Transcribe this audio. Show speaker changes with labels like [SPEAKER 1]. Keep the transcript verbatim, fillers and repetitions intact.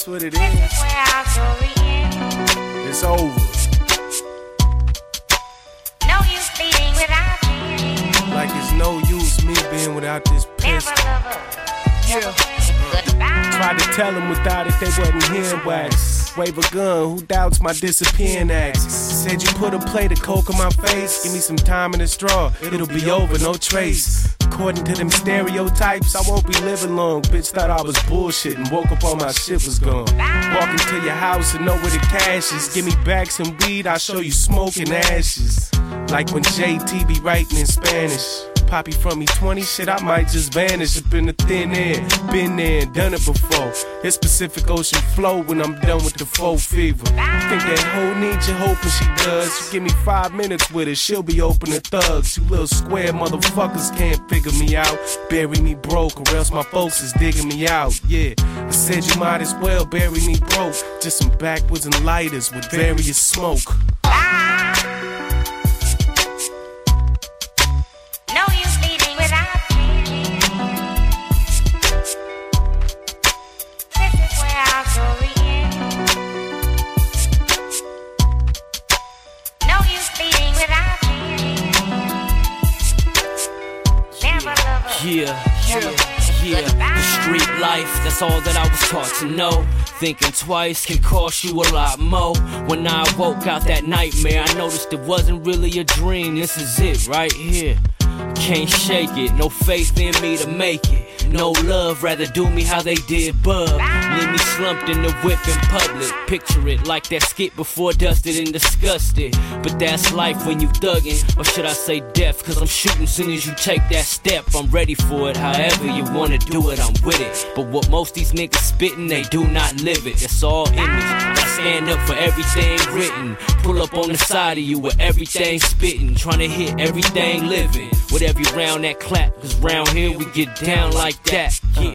[SPEAKER 1] That's what it
[SPEAKER 2] This
[SPEAKER 1] is.
[SPEAKER 2] is where our story ends.
[SPEAKER 1] It's over.
[SPEAKER 2] No use bleeding without you.
[SPEAKER 1] Like it's no use me being without this
[SPEAKER 2] Never
[SPEAKER 1] pistol.
[SPEAKER 2] love us. Never say goodbye.
[SPEAKER 1] Tried to tell them without it they wasn't hearing wax. Wave a gun, who doubts my disappearing acts? Said you put a plate of coke on my face. Give me some time and a straw, it'll be over, no trace. According to them stereotypes, I won't be living long. Bitch thought I was bullshitting, woke up all my shit was gone. Walk into your house and know where the cash is. Give me back some weed, I'll show you smoke and ashes. Like when J T be writing in Spanish. Poppy from me twenty, shit, I might just vanish up in the thin air. Been there and done it before. It's Pacific Ocean flow when I'm done with the faux fever. Think that hoe needs your hope and she does. You give me five minutes with her, she'll be open to thugs. You little square motherfuckers can't figure me out. Bury me broke or else my folks is digging me out. Yeah, I said you might as well bury me broke. Just some backwoods and lighters with various smoke.
[SPEAKER 2] No use bleeding without you. This is where our story ends. No use bleeding without you. Never love us.
[SPEAKER 3] Yeah, yeah, yeah. The street life, that's all that I was taught to know. Thinking twice can cost you a lot more. When I woke out that nightmare, I noticed it wasn't really a dream. This is it right here. Can't shake it, no faith in me to make it. No love, rather do me how they did Bub. Leave me slumped in the whip in public. Picture it like that skit before dusted and disgusted. But that's life when you thuggin', or should I say death? Cause I'm shooting soon as you take that step. I'm ready for it, however you wanna do it, I'm with it. But what most these niggas spittin', they do not live it. It's all image. I stand up for everything written. Pull up on the side of you with everything spittin'. Tryna hit everything living. With every round that clap, cause round here we get down like that. Yeah.